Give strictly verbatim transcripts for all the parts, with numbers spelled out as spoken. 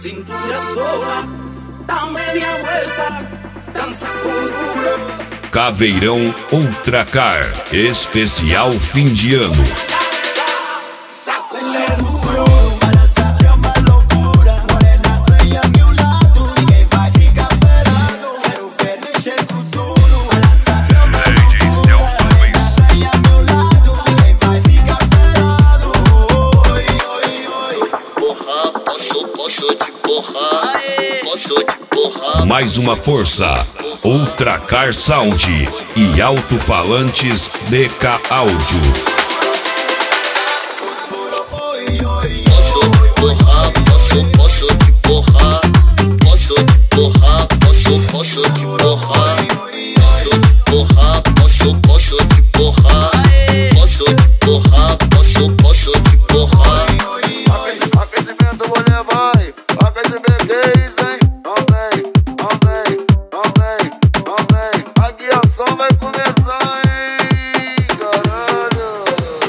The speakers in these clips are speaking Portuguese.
cintura sola, da media vuelta, danza cururo. Caveirão Ultracar, especial fim de ano. Sacude duro, balança que é uma loucura. Morena, vem a meu lado, ninguém vai ficar parado. Quero ver mexer com tudo. Balança que é uma loucura. Morena, vem a meu lado, ninguém vai ficar parado. Oi, oi, oi. Porra, posso, posso te porrar. Posso te porrar. Mais uma força. Ultracar Sound e alto-falantes D K Áudio. Posso te porrar, posso, posso te porrar. Posso te porrar, posso, posso te porrar. Posso te porrar, posso, posso te porrar. Posso te porrar, posso, posso te porrar. Aquecimento vou levar, aquecimento que é isso, hein? Não vem, não vem, não vem, não vem. Aqui a ação vai começar, hein? Caralho.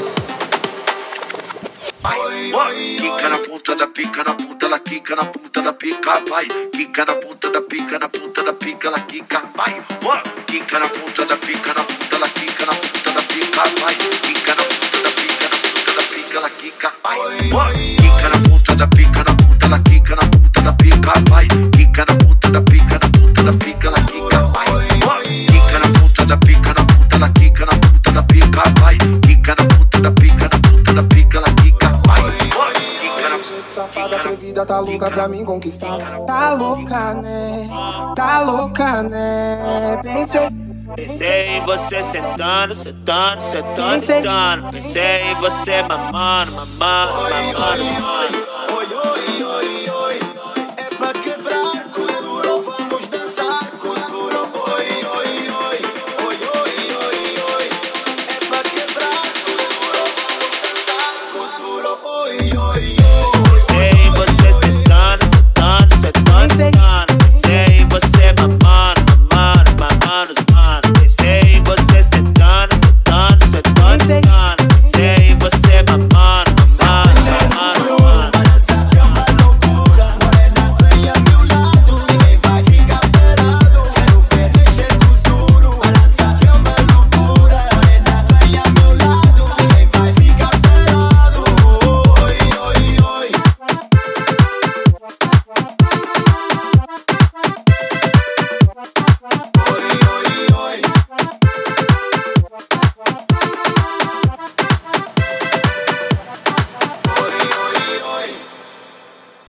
Vai, vai. Quica na ponta da pica, na ponta ela quica, na ponta da pica, vai. Quica na ponta da pica, na ponta da pica ela quica, vai. Quica na ponta da pica, na ponta ela quica, na ponta da pica, vai. Quica na ponta da pica, na ponta da pica ela quica, vai. Quica na ponta da pica, na ponta ela quica, na ponta da pica, vai. Quica na ponta da pica, na ponta da pica ela quica, vai. Quica na ponta da pica, na ponta ela quica, na ponta da pica, vai. Quica na ponta da pica, na ponta da pica ela quica, vai. Quica na Gente safada, atrevida, tá louca pra mim conquistar. Tá louca, né? Tá louca, né? Pensei, Pensei em você sentando, sentando, sentando, sentando. Pensei em você mamando, mamando, mamando, mamando.